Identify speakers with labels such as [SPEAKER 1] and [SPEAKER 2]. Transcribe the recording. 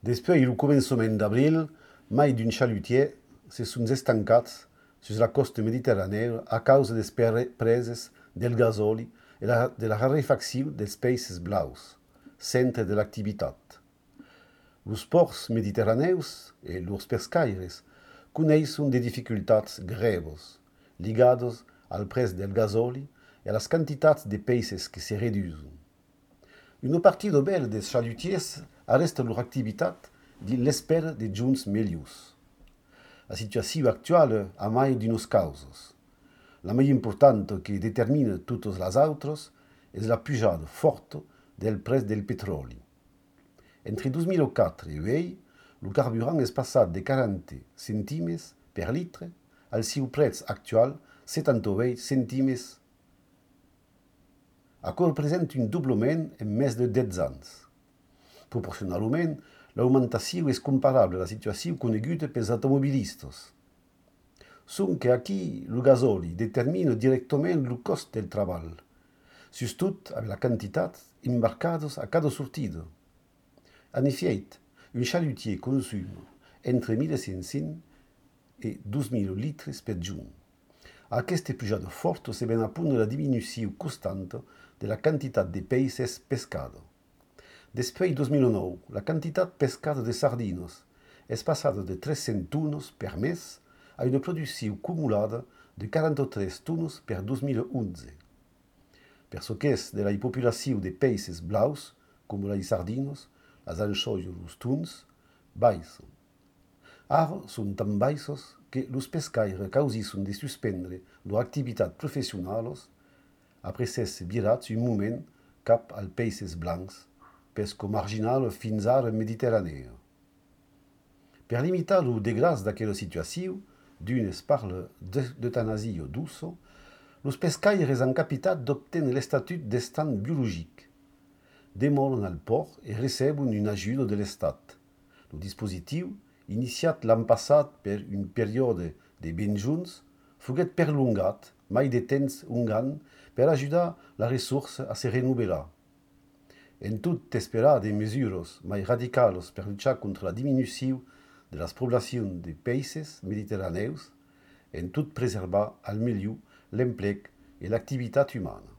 [SPEAKER 1] Després du començament d'abril, mai d'un chalutier se sont estancats sur la costa mediterranea a causa des preses del gasoli e de la rarefacció dels peixes blaus, centre de l'activitat. Los ports mediterraneus e los pescaires coneixen de dificultats greves, ligados al preu del gasoli e a las quantitats de peixes que se reduisen. Una partida bella des chalutiers arresta leur activitat dins l'espera de junts melhors. La situació actual ha mai d'unes causes. La més important que determina totes les altres és la pujada forta del preu del petroli. Entre 2004 i avui, el carburant és passat de 40 cèntimes per litre al seu preu actual 78 cèntimes. Això representa un doblement en més de 10 anys. Proporcionalment, l'augmentació és comparable a la situació coneguda pels automobilistes. Són que aquí el gasoli determina directament el cost del treball, sobretot amb la quantitat embarcades a cada sortida. En efecte, un chalutier consum entre 1.500 i 2.000 litres per juny. Aquesta pujada forta se ben apunta la diminució constante de la quantitat de peixes pescada. Després de 2009, la quantitat pescada de sardines és passada de 300 tones per mes a una producció acumulada de 43 tones per 2011. Per ce que és de la populació de peixes blaus, com les sardines, les anxoves i els tuns, baixen. Ara són tan baixes que els pescaires causen de suspendre leur activitat professional après s'être virats un moment cap als peixes blancs, pesca marginal fins ara mediterranea. Per limitar el desgràs d'aquella situació, d'un es parla d'eutanasia douce, els pescaires han capitat d'obtenir l'estatut d'estat biologic. Demoren al port i reben una ajuda de l'Estat. El dispositiu, iniciat l'any passat per un període de 20 junts, foguet perllongat mai de temps un any per ajudar la ressourça a se renovelar. En tot esperar de mesures mai radicals per luchar contra la diminució de les poblacions de peixes mediterraneus, en tot preservar al millor l'emplec i l'activitat humana.